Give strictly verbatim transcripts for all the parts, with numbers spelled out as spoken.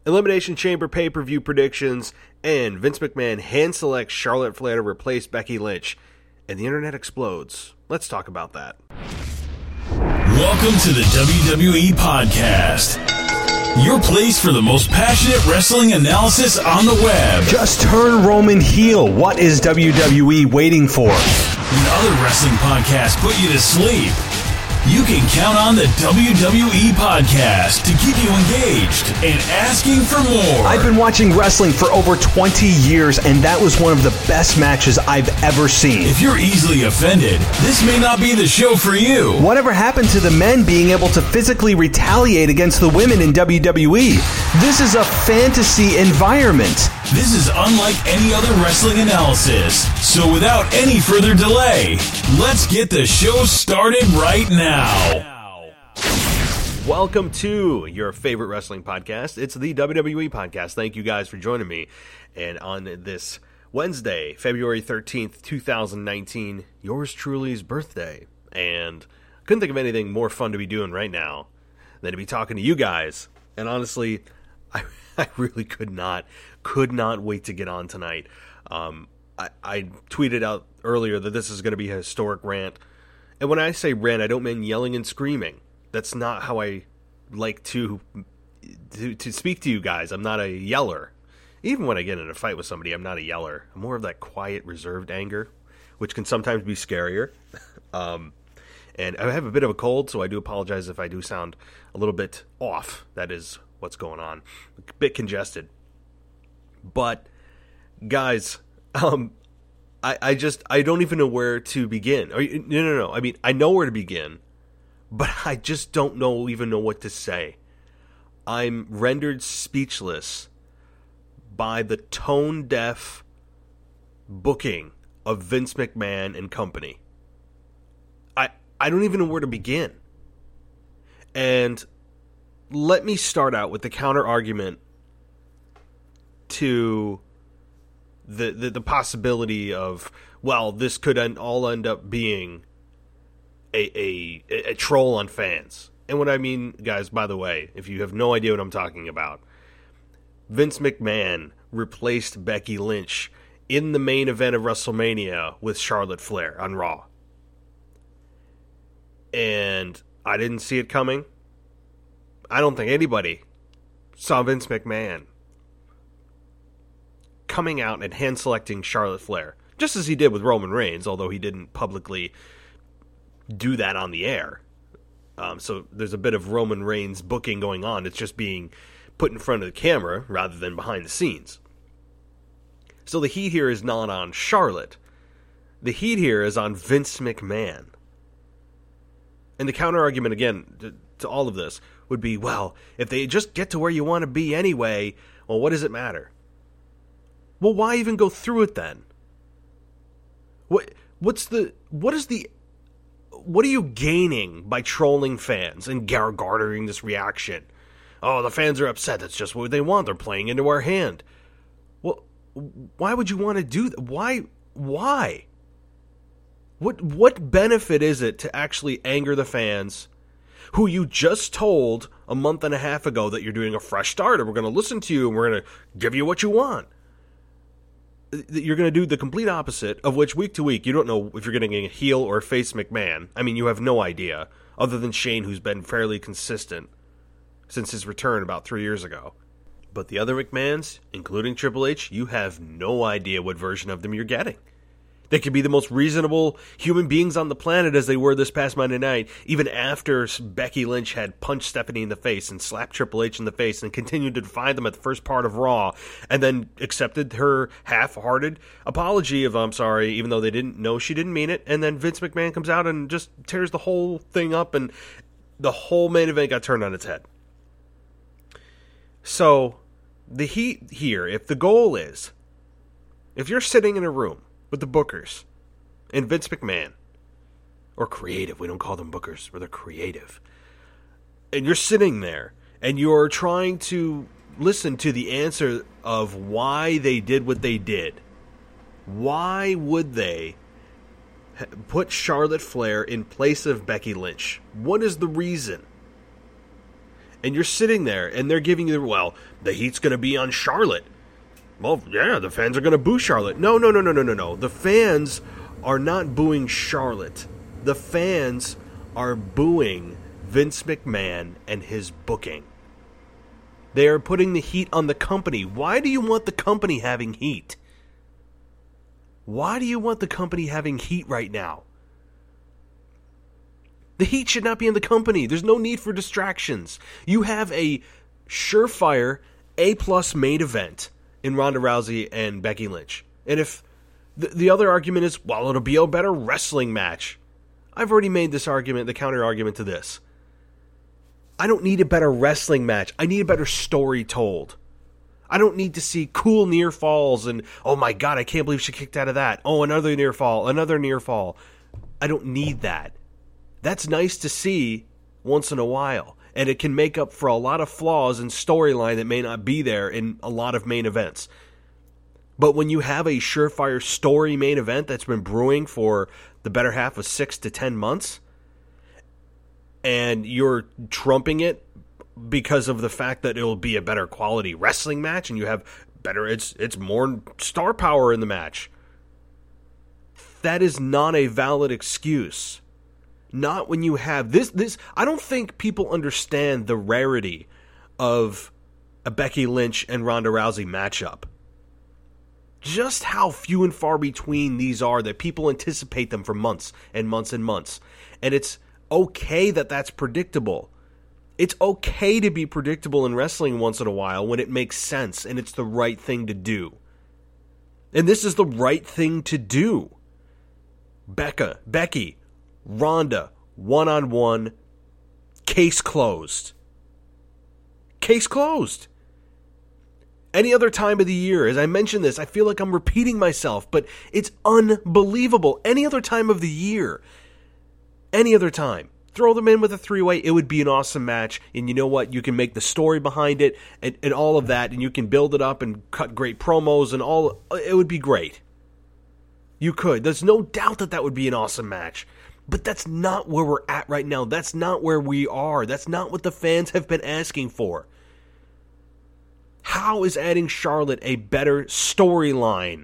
Elimination Chamber pay-per-view predictions, and Vince McMahon hand-selects Charlotte Flair to replace Becky Lynch, and the internet explodes. Let's talk about that. Welcome to the W W E Podcast, your place for the most passionate wrestling analysis on the web. Just turn Roman heel. What is W W E waiting for? When other wrestling podcasts put you to sleep, you can count on the W W E Podcast to keep you engaged and asking for more. I've been watching wrestling for over twenty years, and that was one of the best matches I've ever seen. If you're easily offended, this may not be the show for you. Whatever happened to the men being able to physically retaliate against the women in W W E? This is a fantasy environment. This is unlike any other wrestling analysis. So without any further delay, let's get the show started right now. Welcome to your favorite wrestling podcast. It's the W W E Podcast. Thank you guys for joining me. And on this Wednesday, February thirteenth, twenty nineteen, yours truly's birthday. And I couldn't think of anything more fun to be doing right now than to be talking to you guys. And honestly, I, I really could not, could not wait to get on tonight. Um, I, I tweeted out earlier that this is going to be a historic rant. And when I say rant, I don't mean yelling and screaming. That's not how I like to, to to speak to you guys. I'm not a yeller. Even when I get in a fight with somebody, I'm not a yeller. I'm more of that quiet, reserved anger, which can sometimes be scarier. um, and I have a bit of a cold, so I do apologize if I do sound a little bit off. That is what's going on. A bit congested. But, guys, um... I, I just, I don't even know where to begin. Or, no, no, no. I mean, I know where to begin, but I just don't know, even know what to say. I'm rendered speechless by the tone-deaf booking of Vince McMahon and company. I, I don't even know where to begin. And let me start out with the counter-argument to The, the the possibility of, well, this could end, all end up being a, a a troll on fans. And what I mean, guys, by the way, if you have no idea what I'm talking about, Vince McMahon replaced Becky Lynch in the main event of WrestleMania with Charlotte Flair on Raw. And I didn't see it coming. I don't think anybody saw Vince McMahon coming out and hand-selecting Charlotte Flair, just as he did with Roman Reigns, although he didn't publicly do that on the air. Um, so there's a bit of Roman Reigns booking going on. It's just being put in front of the camera rather than behind the scenes. So the heat here is not on Charlotte. The heat here is on Vince McMahon. And the counter-argument, again, to, to all of this would be, well, if they just get to where you want to be anyway, well, what does it matter? Well, why even go through it then? What what's the what is the what are you gaining by trolling fans and gar- garnering this reaction? Oh, the fans are upset. That's just what they want. They're playing into our hand. Well, why would you want to do that? Why why? What what benefit is it to actually anger the fans who you just told a month and a half ago that you're doing a fresh start and we're going to listen to you and we're going to give you what you want? You're going to do the complete opposite, of which week to week you don't know if you're getting a heel or face McMahon. I mean, you have no idea, other than Shane, who's been fairly consistent since his return about three years ago. But the other McMahons, including Triple H, you have no idea what version of them you're getting. They could be the most reasonable human beings on the planet as they were this past Monday night, even after Becky Lynch had punched Stephanie in the face and slapped Triple H in the face and continued to defy them at the first part of Raw, and then accepted her half-hearted apology of, I'm sorry, even though they didn't know she didn't mean it, and then Vince McMahon comes out and just tears the whole thing up, and the whole main event got turned on its head. So, the heat here, if the goal is, if you're sitting in a room with the bookers and Vince McMahon, or creative, we don't call them bookers, but they're creative, and you're sitting there and you're trying to listen to the answer of why they did what they did, why would they put Charlotte Flair in place of Becky Lynch? What is the reason? And you're sitting there, and they're giving you, well, the heat's going to be on Charlotte. Well, yeah, the fans are going to boo Charlotte. No, no, no, no, no, no, no. The fans are not booing Charlotte. The fans are booing Vince McMahon and his booking. They are putting the heat on the company. Why do you want the company having heat? Why do you want the company having heat right now? The heat should not be in the company. There's no need for distractions. You have a surefire A-plus main event in Ronda Rousey and Becky Lynch. And if the, the other argument is, well, it'll be a better wrestling match. I've already made this argument, the counter argument to this. I don't need a better wrestling match. I need a better story told. I don't need to see cool near falls and, oh my God, I can't believe she kicked out of that. Oh, another near fall, another near fall. I don't need that. That's nice to see once in a while. And it can make up for a lot of flaws in storyline that may not be there in a lot of main events. But when you have a surefire story main event that's been brewing for the better half of six to ten months, and you're trumping it because of the fact that it'll be a better quality wrestling match, and you have better, it's it's more star power in the match, that is not a valid excuse. Not when you have this, this, I don't think people understand the rarity of a Becky Lynch and Ronda Rousey matchup. Just how few and far between these are that people anticipate them for months and months and months. And it's okay that that's predictable. It's okay to be predictable in wrestling once in a while when it makes sense and it's the right thing to do. And this is the right thing to do. Becca, Becky, Ronda, one-on-one, case closed. Case closed. Any other time of the year, as I mentioned this, I feel like I'm repeating myself, but it's unbelievable. Any other time of the year, any other time, throw them in with a three-way, it would be an awesome match, and you know what? You can make the story behind it and, and all of that, and you can build it up and cut great promos and all. It would be great. You could. There's no doubt that that would be an awesome match. But that's not where we're at right now. That's not where we are. That's not what the fans have been asking for. How is adding Charlotte a better storyline?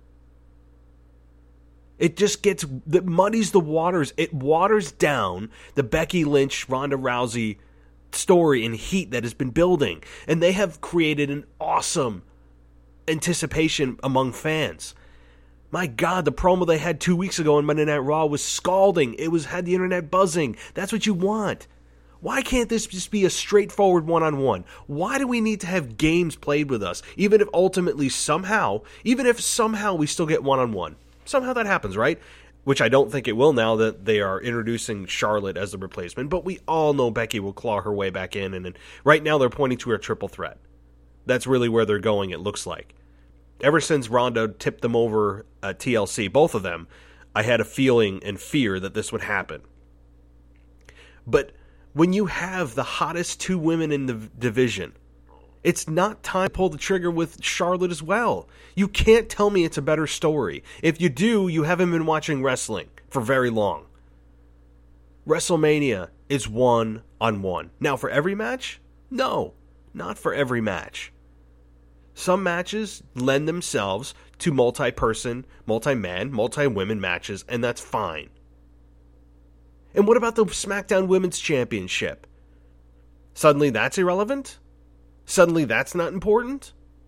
It just gets, it muddies the waters. It waters down the Becky Lynch, Ronda Rousey story and heat that has been building. And they have created an awesome anticipation among fans. My God, the promo they had two weeks ago on Monday Night Raw was scalding. It was had the internet buzzing. That's what you want. Why can't this just be a straightforward one-on-one? Why do we need to have games played with us? Even if ultimately somehow, even if somehow we still get one-on-one. Somehow that happens, right? Which I don't think it will now that they are introducing Charlotte as the replacement. But we all know Becky will claw her way back in. And, and right now they're pointing to her triple threat. That's really where they're going, it looks like. Ever since Ronda tipped them over at T L C, both of them, I had a feeling and fear that this would happen. But when you have the hottest two women in the division, it's not time to pull the trigger with Charlotte as well. You can't tell me it's a better story. If you do, you haven't been watching wrestling for very long. WrestleMania is one-on-one. Now, for every match? No, not for every match. Some matches lend themselves to multi-person, multi-man, multi-women matches, and that's fine. And what about the SmackDown Women's Championship? Suddenly that's irrelevant? Suddenly that's not important?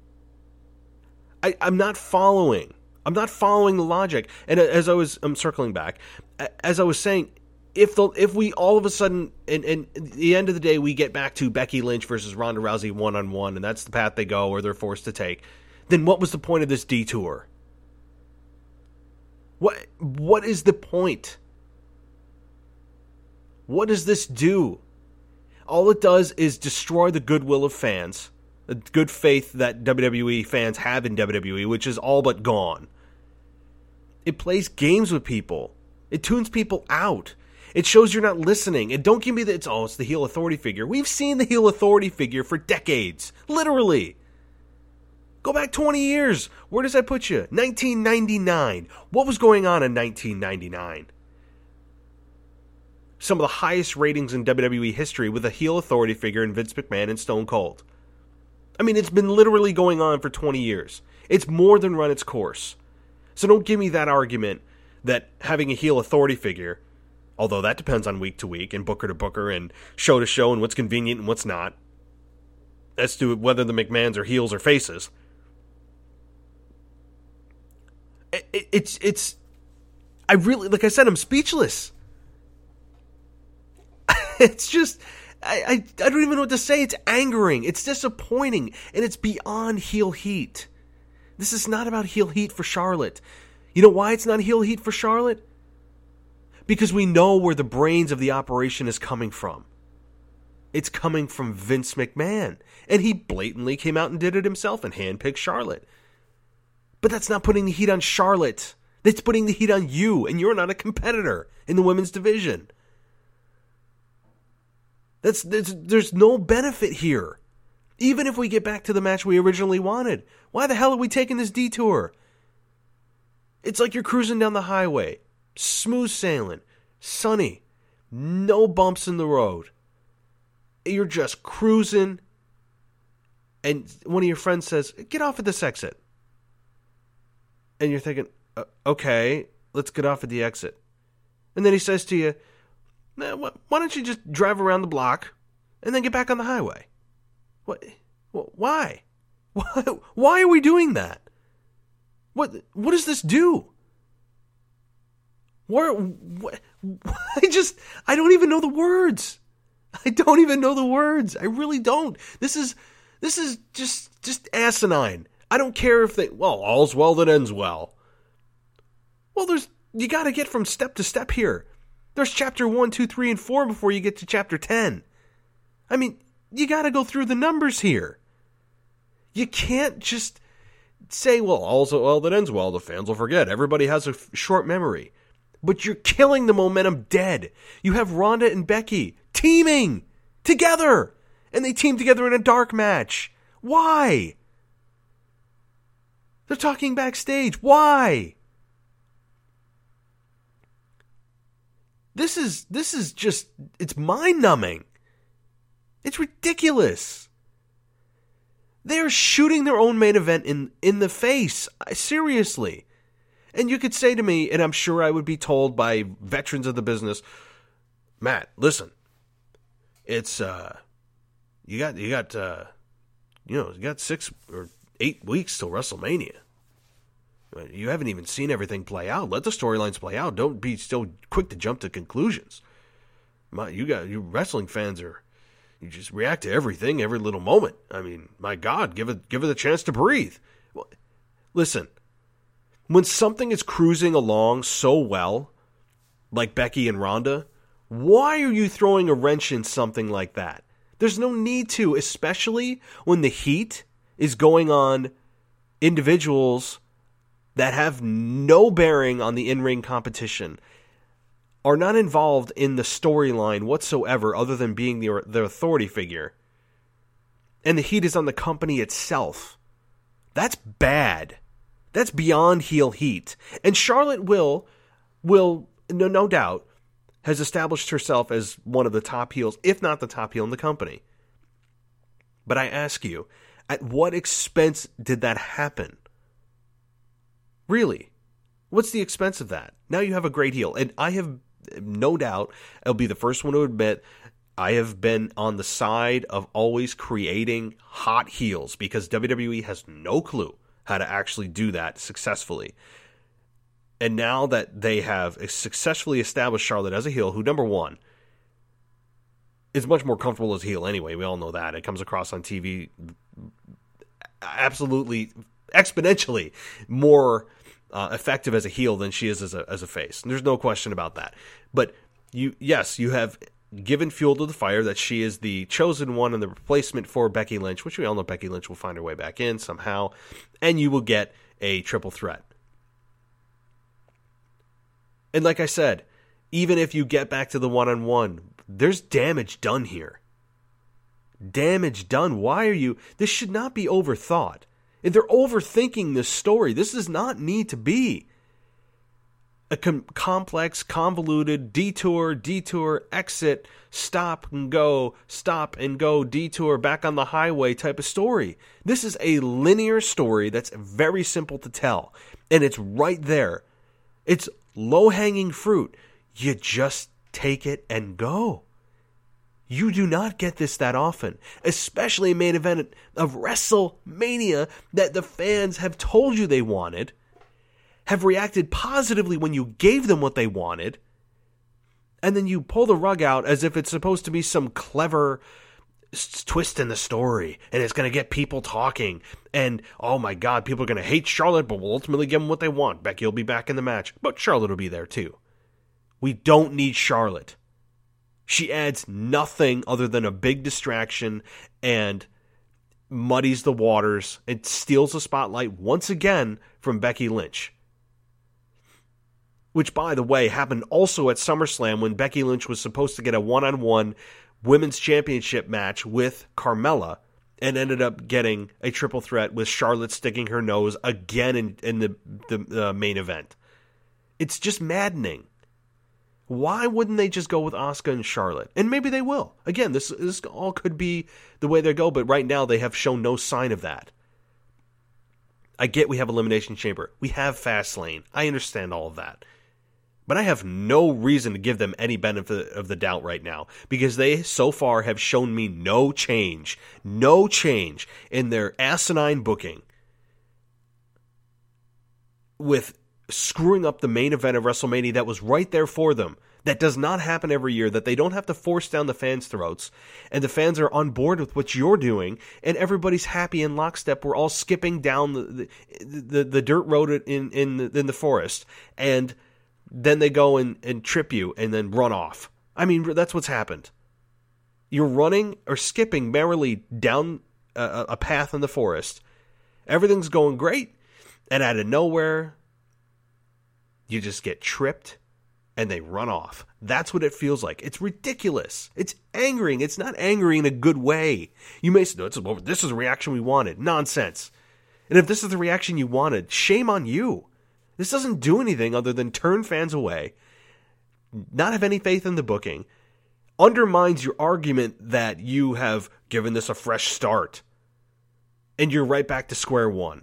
I, I'm not following. I'm not following the logic. And as I was, I'm circling back, as I was saying, if the if we all of a sudden, and, and at the end of the day, we get back to Becky Lynch versus Ronda Rousey one-on-one, and that's the path they go or they're forced to take, then what was the point of this detour? What What is the point? What does this do? All it does is destroy the goodwill of fans, the good faith that W W E fans have in W W E, which is all but gone. It plays games with people. It tunes people out. It shows you're not listening. And don't give me that it's, oh, it's the heel authority figure. We've seen the heel authority figure for decades. Literally. Go back twenty years. Where does that put you? nineteen ninety-nine. What was going on in nineteen ninety-nine? some of the highest ratings in W W E history with a heel authority figure in Vince McMahon and Stone Cold. I mean, it's been literally going on for twenty years. It's more than run its course. So don't give me that argument that having a heel authority figure, although that depends on week to week and booker to booker and show to show and what's convenient and what's not, as to whether the McMahons are heels or faces. It, it's, it's, I really, like I said, I'm speechless. It's just, I, I, I don't even know what to say. It's angering. It's disappointing. And it's beyond heel heat. This is not about heel heat for Charlotte. You know why it's not heel heat for Charlotte? Because we know where the brains of the operation is coming from. It's coming from Vince McMahon. And he blatantly came out and did it himself and handpicked Charlotte. But that's not putting the heat on Charlotte. That's putting the heat on you. And you're not a competitor in the women's division. That's, there's, there's no benefit here. Even if we get back to the match we originally wanted. Why the hell are we taking this detour? It's like you're cruising down the highway. Smooth sailing. Sunny. No bumps in the road. You're just cruising. And one of your friends says, get off at this exit. And you're thinking, okay, let's get off at the exit. And then he says to you, why don't you just drive around the block and then get back on the highway? What? Why? Why? Why are we doing that? What? What does this do? Where? What, I just, I don't even know the words. I don't even know the words. I really don't. This is, this is just, just asinine. I don't care if they, well, all's well that ends well. Well, there's, you got to get from step to step here. There's chapter one, two, three, and four before you get to chapter ten. I mean, you got to go through the numbers here. You can't just say, well, all's well that ends well. The fans will forget. Everybody has a f- short memory. But you're killing the momentum dead. You have Ronda and Becky teaming together. And they team together in a dark match. Why? They're talking backstage. Why? This is, this is just, it's mind-numbing. It's ridiculous. They're shooting their own main event in, in the face. Seriously. And you could say to me, and I'm sure I would be told by veterans of the business, Matt, listen, it's, uh, you got, you got, uh, you know, you got six or eight weeks till WrestleMania. You haven't even seen everything play out. Let the storylines play out. Don't be so quick to jump to conclusions. My, you got, you wrestling fans are, you just react to everything, every little moment. I mean, my God, give it, give it a chance to breathe. Well, listen, when something is cruising along so well, like Becky and Ronda, why are you throwing a wrench in something like that? There's no need to, especially when the heat is going on individuals that have no bearing on the in-ring competition, are not involved in the storyline whatsoever other than being the, the authority figure. And the heat is on the company itself. That's bad. That's beyond heel heat. And Charlotte will, will no, no doubt, has established herself as one of the top heels, if not the top heel in the company. But I ask you, at what expense did that happen? Really? What's the expense of that? Now you have a great heel. And I have no doubt, I'll be the first one to admit, I have been on the side of always creating hot heels because W W E has no clue how to actually do that successfully. And now that they have successfully established Charlotte as a heel, who, number one, is much more comfortable as a heel anyway. We all know that. It comes across on T V absolutely exponentially more uh, effective as a heel than she is as a as a face. And there's no question about that. But you, yes, you have given fuel to the fire that she is the chosen one and the replacement for Becky Lynch, which we all know Becky Lynch will find her way back in somehow, and you will get a triple threat. And like I said, even if you get back to the one-on-one, there's damage done here. Damage done. Why are you... This should not be overthought. If they're overthinking this story, this does not need to be. a com- complex, convoluted detour, detour, exit, stop and go, stop and go, detour, back on the highway type of story. This is a linear story that's very simple to tell, and it's right there. It's low-hanging fruit. You just take it and go. You do not get this that often, especially a main event of WrestleMania that the fans have told you they wanted, have reacted positively when you gave them what they wanted, and then you pull the rug out as if it's supposed to be some clever s- twist in the story, and it's going to get people talking, and oh my god, people are going to hate Charlotte, but we'll ultimately give them what they want. Becky will be back in the match, but Charlotte will be there too. We don't need Charlotte. She adds nothing other than a big distraction and muddies the waters and steals the spotlight once again from Becky Lynch. Which, by the way, happened also at SummerSlam when Becky Lynch was supposed to get a one-on-one women's championship match with Carmella and ended up getting a triple threat with Charlotte sticking her nose again in, in the, the uh, main event. It's just maddening. Why wouldn't they just go with Asuka and Charlotte? And maybe they will. Again, this this all could be the way they go, but right now they have shown no sign of that. I get we have Elimination Chamber. We have Fastlane. I understand all of that. But I have no reason to give them any benefit of the doubt right now, because they so far have shown me no change. No change in their asinine booking with screwing up the main event of WrestleMania that was right there for them. That does not happen every year, that they don't have to force down the fans' throats, and the fans are on board with what you're doing, and everybody's happy in lockstep. We're all skipping down the the, the, the dirt road in, in, the, in the forest, and then they go and, and trip you and then run off. I mean, that's what's happened. You're running or skipping merrily down a, a path in the forest. Everything's going great, and out of nowhere, you just get tripped, and they run off. That's what it feels like. It's ridiculous. It's angering. It's not angry in a good way. You may say, no, this is a reaction we wanted. Nonsense. And if this is the reaction you wanted, shame on you. This doesn't do anything other than turn fans away, not have any faith in the booking, undermines your argument that you have given this a fresh start, and you're right back to square one.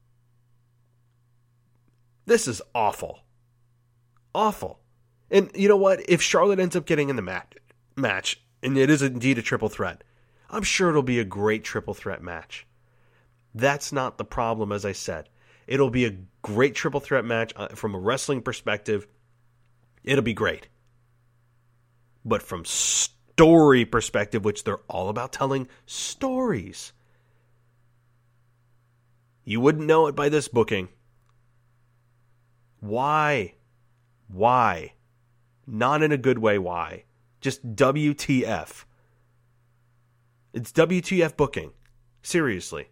This is awful. Awful. And you know what? If Charlotte ends up getting in the mat- match, and it is indeed a triple threat, I'm sure it'll be a great triple threat match. That's not the problem, as I said. It'll be a great triple threat match uh, from a wrestling perspective. It'll be great. But from story perspective, which they're all about telling stories, you wouldn't know it by this booking. Why? Why? Not in a good way, why? Just W T F. It's W T F booking. Seriously.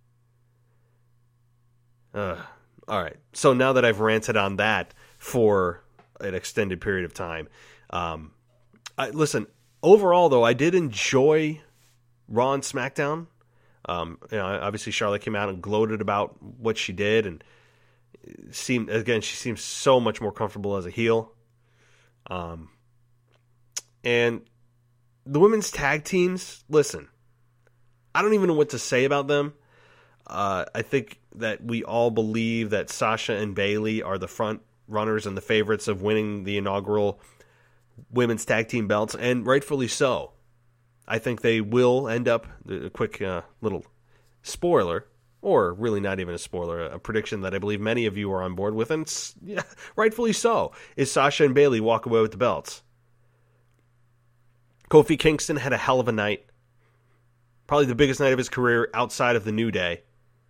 Uh, all right. So now that I've ranted on that for an extended period of time, um, I, listen, overall, though, I did enjoy Raw and SmackDown. Um, you know, obviously, Charlotte came out and gloated about what she did, and seemed again she seems so much more comfortable as a heel. Um, and the women's tag teams, listen, I don't even know what to say about them. Uh, I think that we all believe that Sasha and Bayley are the front runners and the favorites of winning the inaugural women's tag team belts, and rightfully so. I think they will end up, a quick uh, little spoiler, or really not even a spoiler, a prediction that I believe many of you are on board with, and yeah, rightfully so, is Sasha and Bayley walk away with the belts. Kofi Kingston had a hell of a night. Probably the biggest night of his career outside of the New Day.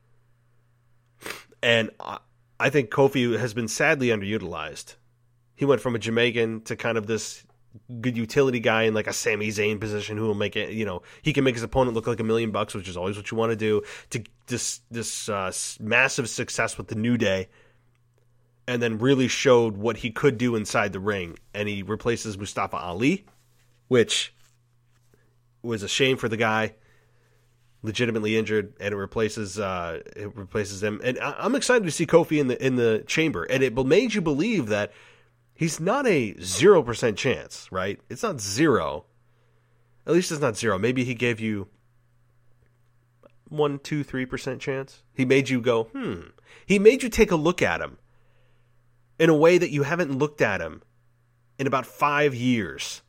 And I think Kofi has been sadly underutilized. He went from a Jamaican to kind of this good utility guy in like a Sami Zayn position who will make it, you know, he can make his opponent look like a million bucks, which is always what you want to do, to this this uh, massive success with the New Day, and then really showed what he could do inside the ring. And he replaces Mustafa Ali, which was a shame for the guy. legitimately injured, and it replaces uh, it replaces him. And I- I'm excited to see Kofi in the in the chamber, and it made you believe that he's not a zero percent chance, right? It's not zero. At least it's not zero. Maybe he gave you one, two, three percent chance. He made you go, hmm. He made you take a look at him in a way that you haven't looked at him in about five years.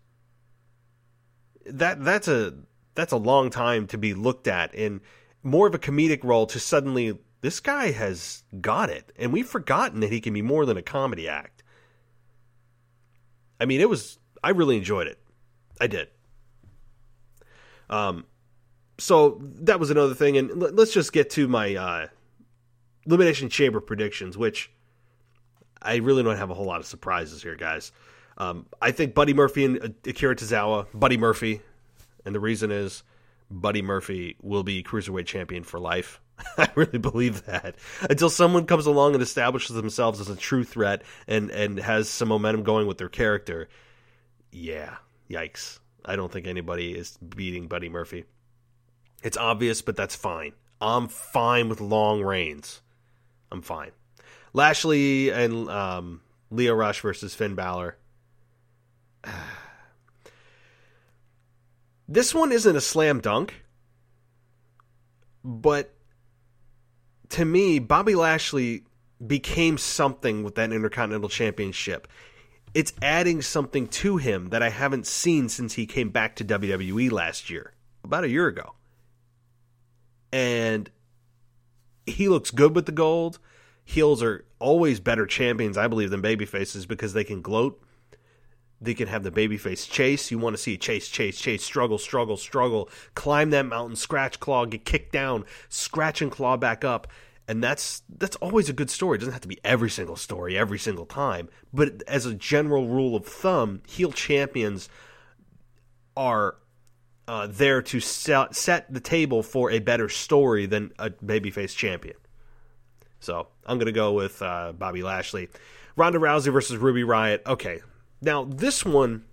That that's a that's a long time to be looked at in more of a comedic role to suddenly, this guy has got it. And we've forgotten that he can be more than a comedy act. I mean, it was, I really enjoyed it. I did. Um, so that was another thing. And let's just get to my uh, Elimination Chamber predictions, which I really don't have a whole lot of surprises here, guys. Um, I think Buddy Murphy and Akira Tozawa, Buddy Murphy, and the reason is Buddy Murphy will be Cruiserweight Champion for life. I really believe that. Until someone comes along and establishes themselves as a true threat and, and has some momentum going with their character, yeah, yikes. I don't think anybody is beating Buddy Murphy. It's obvious, but that's fine. I'm fine with long reigns. I'm fine. Lashley and um, Lio Rush versus Finn Balor. This one isn't a slam dunk, but to me, Bobby Lashley became something with that Intercontinental Championship. It's adding something to him that I haven't seen since he came back to W W E last year, about a year ago. And he looks good with the gold. Heels are always better champions, I believe, than babyfaces because they can gloat. They can have the babyface chase. You want to see chase, chase, chase, struggle, struggle, struggle, climb that mountain, scratch, claw, get kicked down, scratch and claw back up. And that's that's always a good story. It doesn't have to be every single story, every single time. But as a general rule of thumb, heel champions are uh, there to set, set the table for a better story than a babyface champion. So I'm going to go with uh, Bobby Lashley. Ronda Rousey versus Ruby Riott. Okay. Now, this one,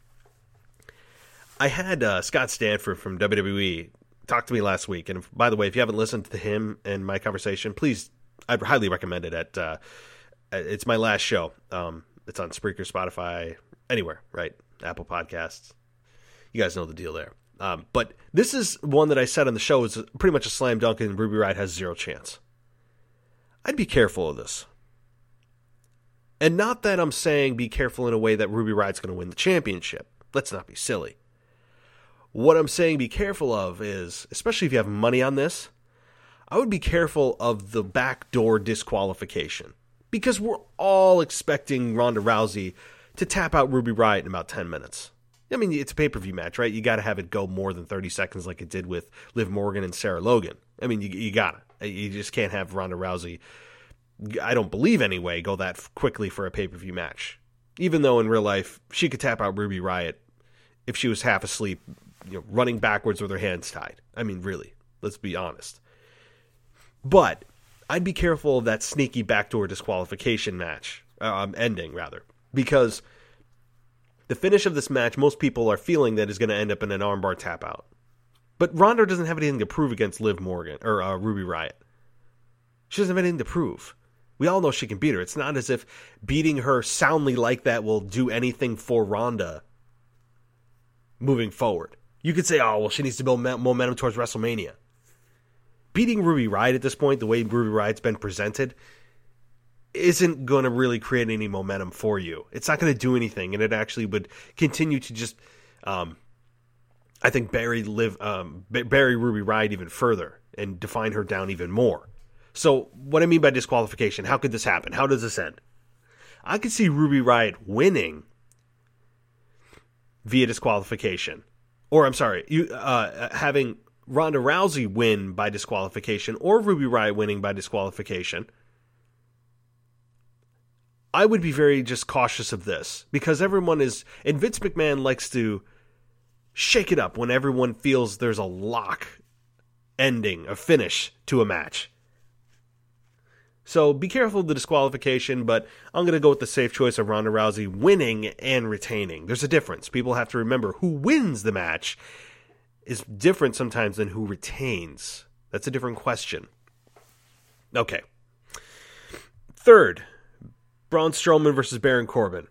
I had uh, Scott Stanford from W W E talk to me last week. And if, by the way, if you haven't listened to him and my conversation, please, I'd highly recommend it. At uh, It's my last show. Um, it's on Spreaker, Spotify, anywhere, right? Apple Podcasts. You guys know the deal there. Um, but this is one that I said on the show is pretty much a slam dunk and Ruby Riott has zero chance. I'd be careful of this. And not that I'm saying be careful in a way that Ruby Riott's going to win the championship. Let's not be silly. What I'm saying be careful of is, especially if you have money on this, I would be careful of the backdoor disqualification. Because we're all expecting Ronda Rousey to tap out Ruby Riott in about ten minutes. I mean, it's a pay-per-view match, right? You got to have it go more than thirty seconds like it did with Liv Morgan and Sarah Logan. I mean, you, you got to. You just can't have Ronda Rousey, I don't believe anyway, go that quickly for a pay-per-view match. Even though in real life, she could tap out Ruby Riott if she was half asleep, you know, running backwards with her hands tied. I mean, really, let's be honest. But I'd be careful of that sneaky backdoor disqualification match, um, ending rather, because the finish of this match, most people are feeling that is going to end up in an armbar tap out. But Ronda doesn't have anything to prove against Liv Morgan or uh, Ruby Riott. She doesn't have anything to prove. We all know she can beat her. It's not as if beating her soundly like that will do anything for Ronda moving forward. You could say, oh, well, she needs to build momentum towards WrestleMania. Beating Ruby Riott at this point, the way Ruby Riott's been presented, isn't going to really create any momentum for you. It's not going to do anything, and it actually would continue to just, um, I think, bury, Liv, um, bury Ruby Riott even further and define her down even more. So what I mean by disqualification, how could this happen? How does this end? I could see Ruby Riott winning via disqualification. Or, I'm sorry, you uh, having Ronda Rousey win by disqualification or Ruby Riott winning by disqualification. I would be very just cautious of this because everyone is, and Vince McMahon likes to shake it up when everyone feels there's a lock ending, a finish to a match. So be careful of the disqualification, but I'm going to go with the safe choice of Ronda Rousey winning and retaining. There's a difference. People have to remember who wins the match is different sometimes than who retains. That's a different question. Okay. Third, Braun Strowman versus Baron Corbin.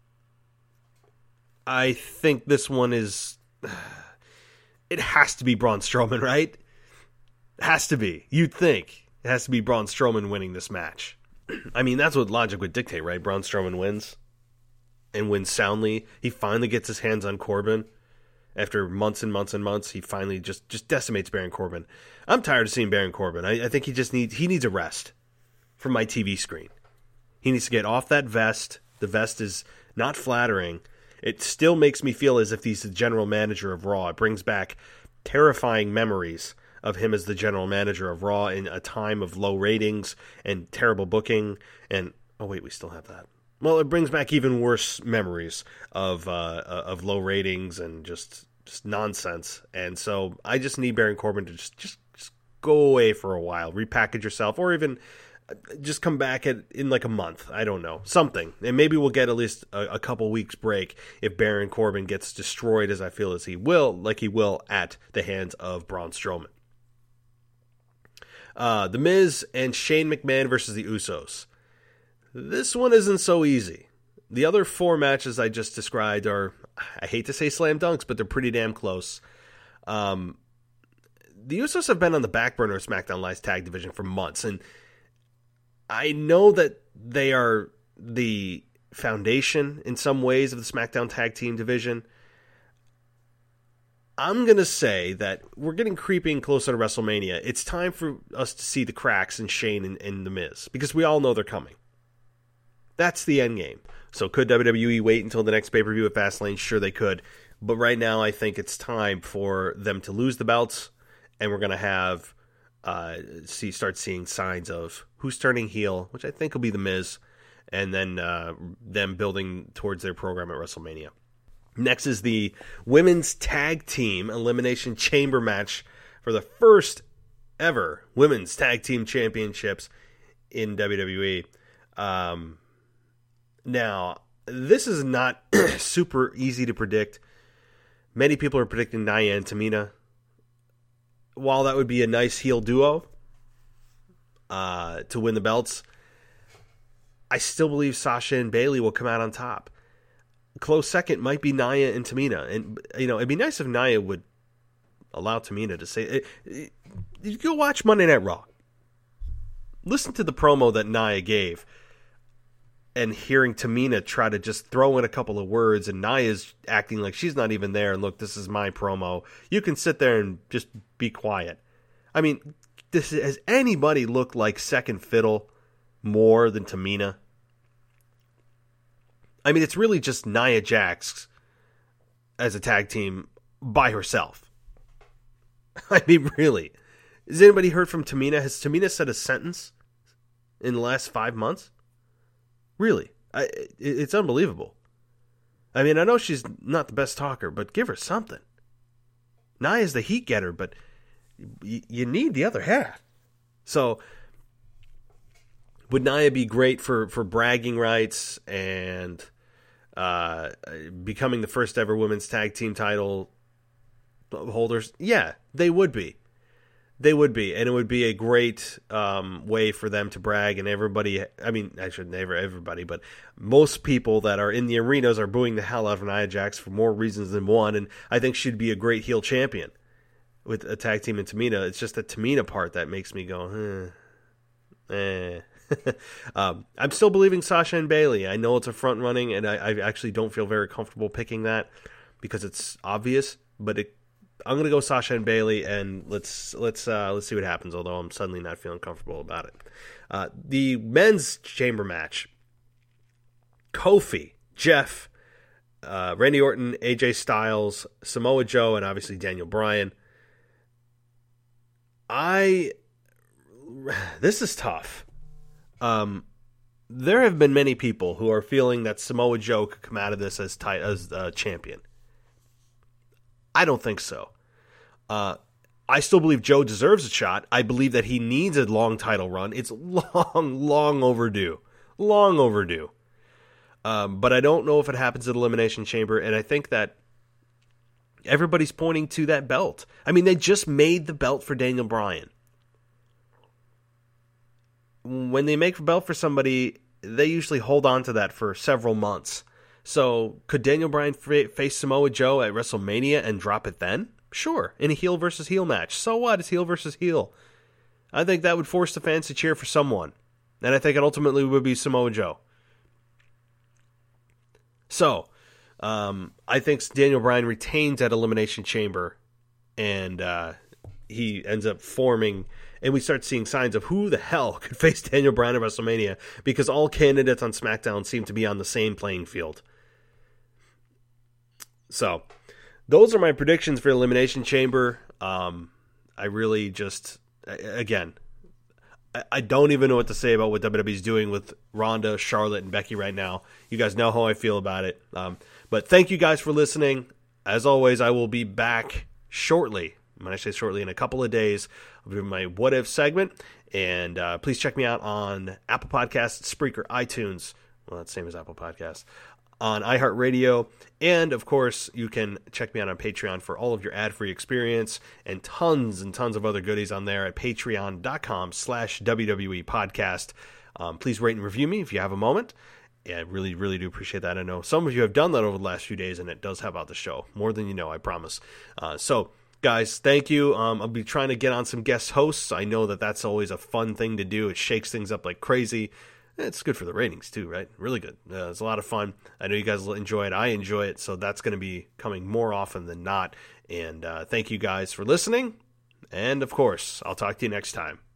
I think this one is... It has to be Braun Strowman, right? It has to be. You'd think. It has to be Braun Strowman winning this match. I mean, that's what logic would dictate, right? Braun Strowman wins. And wins soundly. He finally gets his hands on Corbin. After months and months and months, he finally just, just decimates Baron Corbin. I'm tired of seeing Baron Corbin. I, I think he just needs he needs a rest from my T V screen. He needs to get off that vest. The vest is not flattering. It still makes me feel as if he's the general manager of Raw. It brings back terrifying memories of him as the general manager of Raw in a time of low ratings and terrible booking. And, oh wait, we still have that. Well, it brings back even worse memories of uh, of low ratings and just, just nonsense. And so I just need Baron Corbin to just, just, just go away for a while, repackage yourself, or even just come back at, in like a month. I don't know. Something. And maybe we'll get at least a, a couple weeks break if Baron Corbin gets destroyed, as I feel as he will, like he will at the hands of Braun Strowman. Uh, the Miz and Shane McMahon versus the Usos. This one isn't so easy. The other four matches I just described are, I hate to say slam dunks, but they're pretty damn close. Um, the Usos have been on the back burner of SmackDown Live's tag division for months, and I know that they are the foundation in some ways of the SmackDown tag team division. I'm going to say that we're getting creeping closer to WrestleMania. It's time for us to see the cracks in Shane and, and The Miz, because we all know they're coming. That's the end game. So could W W E wait until the next pay-per-view at Fastlane? Sure they could. But right now I think it's time for them to lose the belts, and we're going to have uh, see start seeing signs of who's turning heel, which I think will be The Miz, and then uh, them building towards their program at WrestleMania. Next is the Women's Tag Team Elimination Chamber match for the first ever Women's Tag Team Championships in W W E. Um, now, this is not super easy to predict. Many people are predicting Nia and Tamina. While that would be a nice heel duo uh, to win the belts, I still believe Sasha and Bayley will come out on top. Close second might be Nia and Tamina. And, you know, it'd be nice if Nia would allow Tamina to say it. it, it go watch Monday Night Raw. Listen to the promo that Nia gave, and hearing Tamina try to just throw in a couple of words, and Nia's acting like she's not even there, and look, this is my promo. You can sit there and just be quiet. I mean, this, has anybody looked like second fiddle more than Tamina? I mean, it's really just Nia Jax as a tag team by herself. I mean, really. Has anybody heard from Tamina? Has Tamina said a sentence in the last five months? Really. I, it, it's unbelievable. I mean, I know she's not the best talker, but give her something. Nia's the heat getter, but y- you need the other half. So, would Nia be great for, for bragging rights and uh, becoming the first ever women's tag team title holders? Yeah, they would be. They would be, and it would be a great um, way for them to brag, and everybody, I mean, I shouldn't never everybody, but most people that are in the arenas are booing the hell out of Nia Jax for more reasons than one, and I think she'd be a great heel champion with a tag team in Tamina. It's just the Tamina part that makes me go, eh. eh. um, I'm still believing Sasha and Bayley. I know it's a front running, and I, I actually don't feel very comfortable picking that because it's obvious, but it I'm gonna go Sasha and Bayley, and let's let's uh, let's see what happens. Although I'm suddenly not feeling comfortable about it. Uh, the men's chamber match: Kofi, Jeff, uh, Randy Orton, A J Styles, Samoa Joe, and obviously Daniel Bryan. I this is tough. Um, there have been many people who are feeling that Samoa Joe could come out of this as tight as uh, champion. I don't think so. Uh, I still believe Joe deserves a shot. I believe that he needs a long title run. It's long, long overdue. Long overdue. Um, but I don't know if it happens at Elimination Chamber, and I think that everybody's pointing to that belt. I mean, they just made the belt for Daniel Bryan. When they make a belt for somebody, they usually hold on to that for several months. So, could Daniel Bryan face Samoa Joe at WrestleMania and drop it then? Sure, in a heel versus heel match. So what? It's heel versus heel. I think that would force the fans to cheer for someone. And I think it ultimately would be Samoa Joe. So, um, I think Daniel Bryan retains at Elimination Chamber, and uh, he ends up forming, and we start seeing signs of who the hell could face Daniel Bryan at WrestleMania, because all candidates on SmackDown seem to be on the same playing field. So, those are my predictions for Elimination Chamber. Um, I really just, again, I, I don't even know what to say about what W W E is doing with Ronda, Charlotte, and Becky right now. You guys know how I feel about it. Um, but thank you guys for listening. As always, I will be back shortly. When I say shortly, in a couple of days, I'll be my What If segment. And uh, please check me out on Apple Podcasts, Spreaker, iTunes. Well, that's the same as Apple Podcasts. On iHeartRadio, and of course, you can check me out on Patreon for all of your ad-free experience and tons and tons of other goodies on there at patreon.com slash WWE podcast. Um, please rate and review me if you have a moment. Yeah, I really, really do appreciate that. I know some of you have done that over the last few days, and it does help out the show. More than you know, I promise. Uh, so, guys, thank you. Um, I'll be trying to get on some guest hosts. I know that that's always a fun thing to do. It shakes things up like crazy. It's good for the ratings too, right? Really good. Uh, it's a lot of fun. I know you guys will enjoy it. I enjoy it, so that's going to be coming more often than not. And uh, thank you guys for listening. And, of course, I'll talk to you next time.